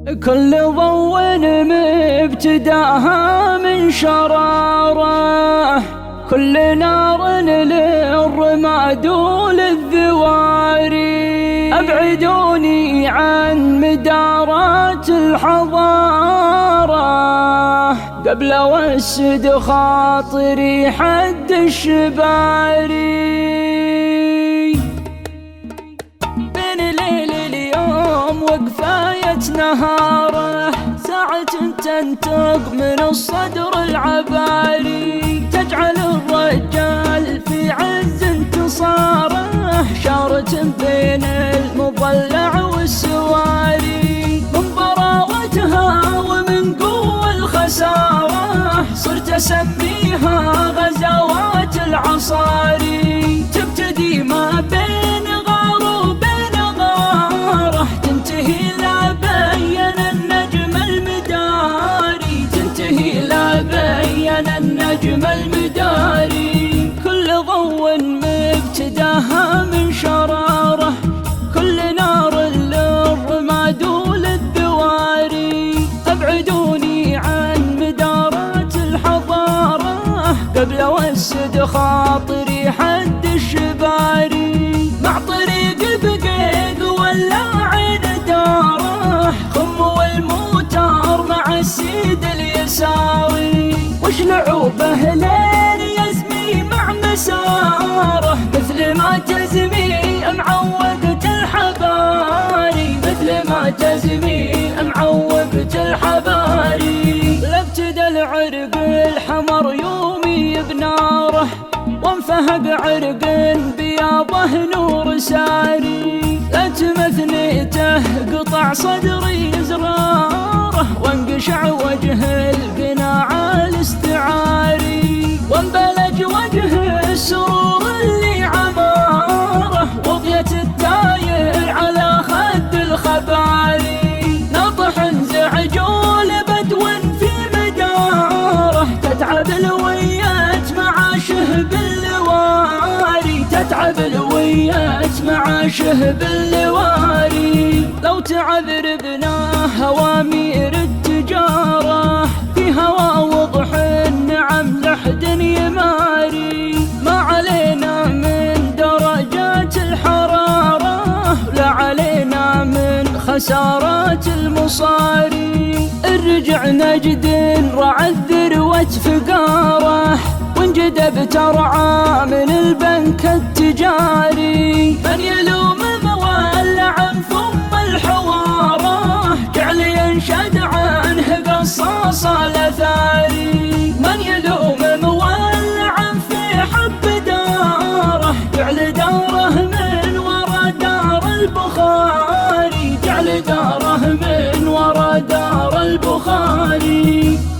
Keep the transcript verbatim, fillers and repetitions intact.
كل ضوء مبتداها من شراره، كل نار للرماد وللذواري. أبعدوني عن مدارات الحضارة قبل وسد خاطري حد الشباري. بين ليل اليوم وقفاية نهاره، ساعة تنتق من الصدر العباري، تجعل الرجال في عز انتصاره شارة بين المضلع والسواري. من ضراوتها ومن قوة الخسارة صرت أسميها غزوات العصاري. تبتدي ما بين غار وبين غاره، تنتهي لا بين النجم المداري، تنتهي لا بين النجم المداري. كل ضوء مبتداها من شراره، كل نار للرماد وللذواري. أبعدوني عن مدارات الحضارة قبل وسد خاطري حد الشباري. مع طريق بقيق ولا عين داره، خم والموتار مع السيد اليساري. وش لعوبه لين يزمي مع مساره، مثل ما تزمي معوقة الحباري، مثل ما تزمي معوقة الحباري. لابتدى العرق الحمر يومي بناره، وانفهق عرق بياضه نور ساري. لا تمثنيته قطع صدري زراره، وانقشع وجه القناع الاستعاري. وانبلج وجه السرور اللي عماره، وضية التاير على خد الخباري. ناطح زعجول بدو في مداره، تتعب الويات مع شهب اللواري، تتعب الويات مع شهب اللواري. لو تعذر ابناه هوامير التجارة، في هوا وضح النعم لحد يماري. ما علينا من درجات الحرارة، لا علينا من خسارات المصاري. الرجع نجد رعى الذروة فقاره، وانجدب ترعى من البنك التجاري. من يلوم مولعا ثم الحواره، جعل ينشد عنه قصاص الاثاري. من يلوم مولعا في حب داره، جعل داره من ورا دار البخاري، جعل داره من ورا دار البخاري.